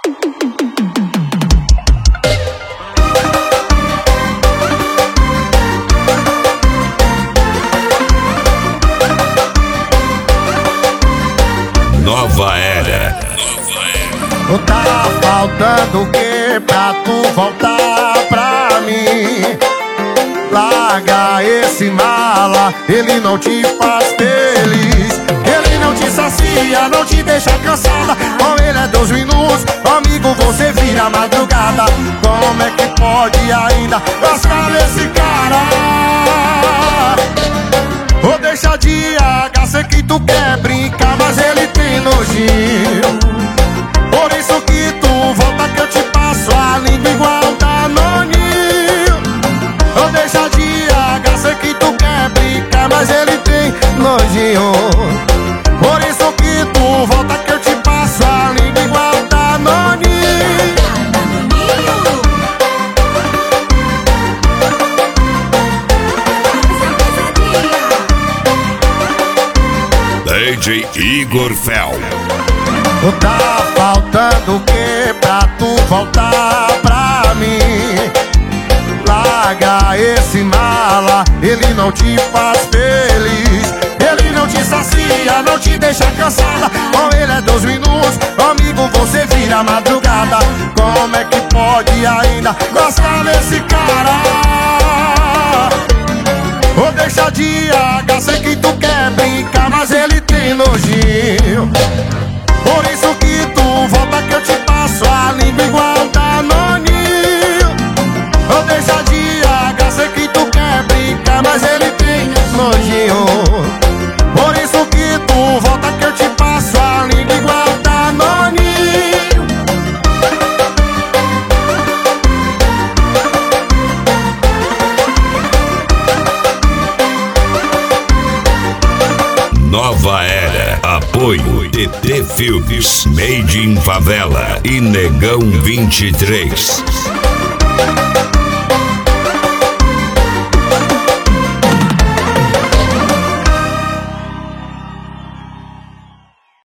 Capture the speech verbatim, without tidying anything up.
Nova era. Tá faltando o que pra tu voltar pra mim? Larga esse mala, ele não te faz feliz. Ele não te sacia, não te deixa cansada. Com ele é dois minutos, amigo, você vira madrugada. Como é que pode ainda gostar desse cara? Ou deixa de H, sei que tu quer brincar, mas ele tem nojinho. Por isso que tu volta que eu te passo a língua igual Danoninho. Ou deixa de H, sei que tu quer brincar, mas ele tem nojinho. Por isso que tu volta que eu te passo a língua igual Danoninho. D J Igor Fel. Tá faltando o que pra tu voltar pra mim? Larga esse mala, ele não te faz feliz. Ele não te sacia, não te deixa cansada. Com ele é dois minutos, amigo, você vira madrugada. Como é que pode ainda gostar desse cara? Ou deixa de H, sei que tu quer brincar, mas ele tem nojinho. Por isso que tu volta que eu te passo a língua igual Danoninho. Ou deixa de H, sei que tu quer brincar, mas ele tem nojinho. Por isso que tu volta que eu te passo a língua igual Danoninho. Nova era. Apoio T T Filmes, Made in Favela e Negão vinte e três.